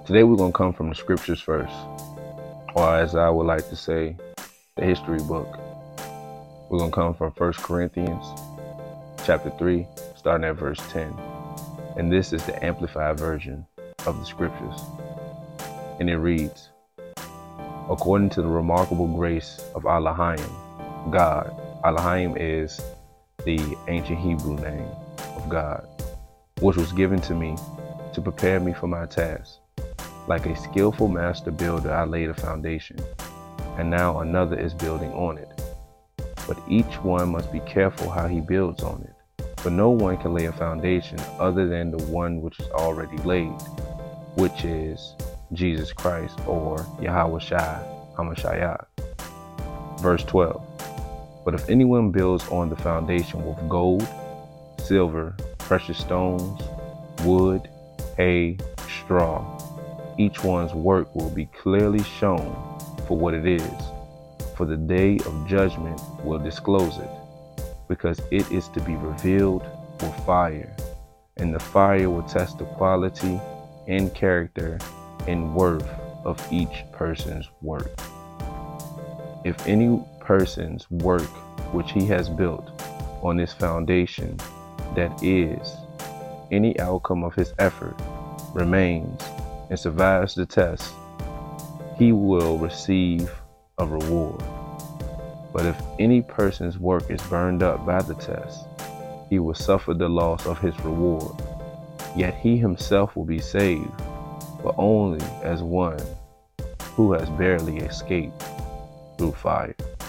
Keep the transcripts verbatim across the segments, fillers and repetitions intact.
Today we're going to come from the scriptures first, or as I would like to say, the history book. We're going to come from First Corinthians chapter three, starting at verse ten. And this is the amplified version of the scriptures. And it reads, according to the remarkable grace of Elohim, God. Elohim is the ancient Hebrew name of God, which was given to me to prepare me for my task. Like a skillful master builder, I laid a foundation, and now another is building on it. But each one must be careful how he builds on it. For no one can lay a foundation other than the one which is already laid, which is Jesus Christ, or Yahweh Shai HaMashiach. Verse twelve. But if anyone builds on the foundation with gold, silver, precious stones, wood, hay, straw, each one's work will be clearly shown for what it is, for the day of judgment will disclose it, because it is to be revealed with fire, and the fire will test the quality and character and worth of each person's work. If any person's work which he has built on this foundation, that is, any outcome of his effort, remains and survives the test, he will receive a reward. But if any person's work is burned up by the test, he will suffer the loss of his reward. Yet he himself will be saved, but only as one who has barely escaped through fire.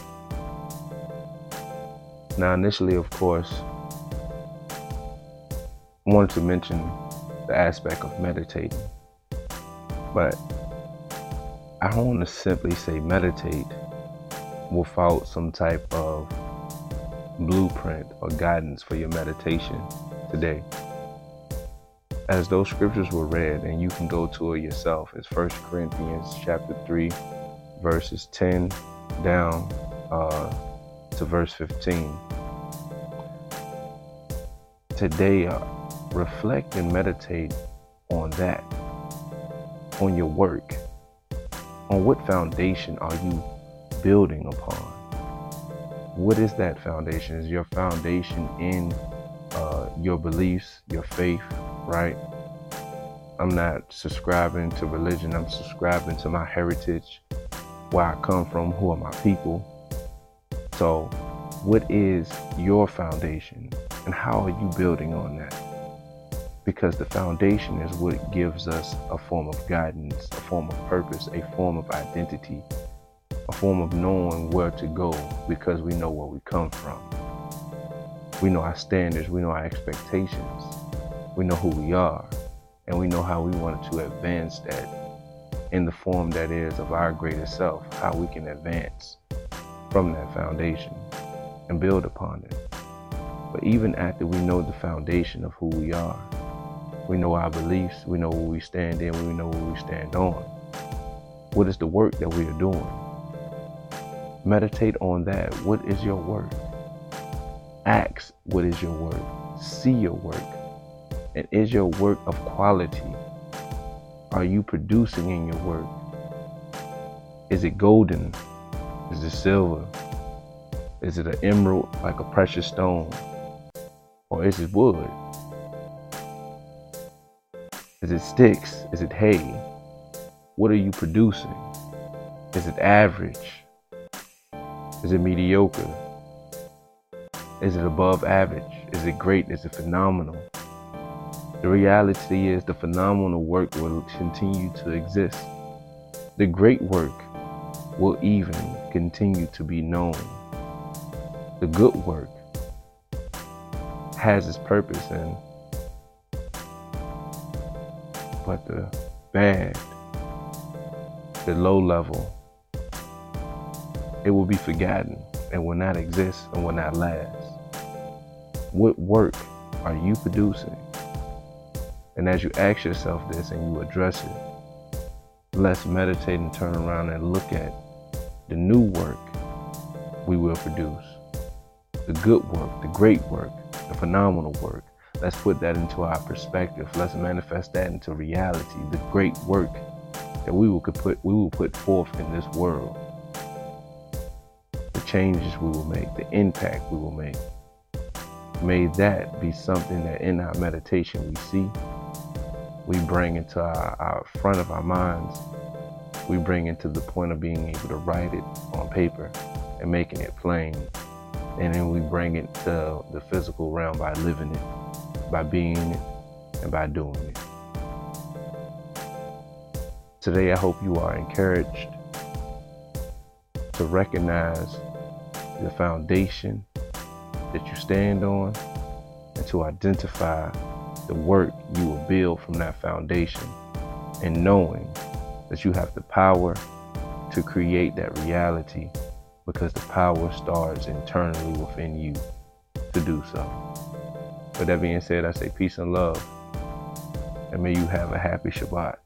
Now, initially, of course, I wanted to mention the aspect of meditating, but I don't want to simply say meditate without some type of blueprint or guidance for your meditation today. As those scriptures were read, and you can go to it yourself, it's First Corinthians chapter three, verses ten down uh, to verse fifteen. Today, uh, reflect and meditate on that, on your work. On what foundation are you building upon? What is that foundation? Is your foundation in uh, your beliefs, your faith, right? I'm not subscribing to religion. I'm subscribing to my heritage, where I come from, who are my people. So what is your foundation, and how are you building on that? Because the foundation is what gives us a form of guidance, a form of purpose, a form of identity, a form of knowing where to go, because we know where we come from. We know our standards, we know our expectations, we know who we are, and we know how we want to advance that in the form that is of our greater self, how we can advance from that foundation and build upon it. But even after we know the foundation of who we are, we know our beliefs, we know where we stand in, we know where we stand on, what is the work that we are doing? Meditate on that. What is your work? Ask, what is your work? See your work. And is your work of quality? Are you producing in your work? Is it golden? Is it silver? Is it an emerald, like a precious stone? Or is it wood? Is it sticks? Is it hay? What are you producing? Is it average? Is it mediocre? Is it above average? Is it great? Is it phenomenal? The reality is the phenomenal work will continue to exist. The great work will even continue to be known. The good work has its purpose, and but the bad, the low level, it will be forgotten and will not exist and will not last. What work are you producing? And as you ask yourself this and you address it, let's meditate and turn around and look at the new work we will produce. The good work, the great work, the phenomenal work, Let's put that into our perspective. Let's manifest that into reality. The great work that we will put we will put forth in this world. The changes we will make, the impact we will make. May that be something that in our meditation we see, we bring into our, our front of our minds, we bring into the point of being able to write it on paper and making it plain. And then we bring it to the physical realm by living it, by being it, and by doing it. Today, I hope you are encouraged to recognize the foundation that you stand on and to identify the work you will build from that foundation, and knowing that you have the power to create that reality, because the power starts internally within you to do so. With that being said, I say peace and love, and may you have a happy Shabbat.